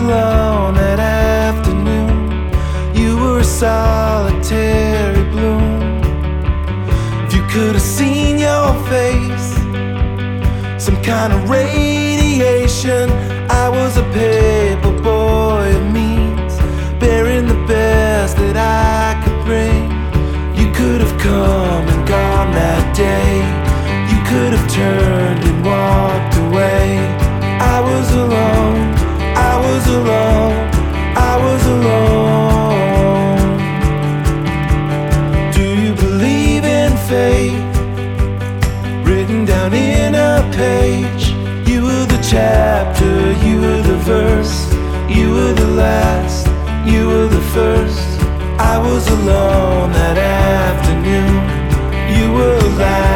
alone that afternoon. You were a solitary bloom. If you could have seen your face, some kind of radiation. I was a paper boy of means, bearing the best that I could bring. You could have come and gone that day. You could have turned and walked away. I was alone, I was alone, I was alone. Do you believe in fate? Written down in a page. You were the chapter, you were the verse, you were the last, you were the first. I was alone that afternoon. You were alive.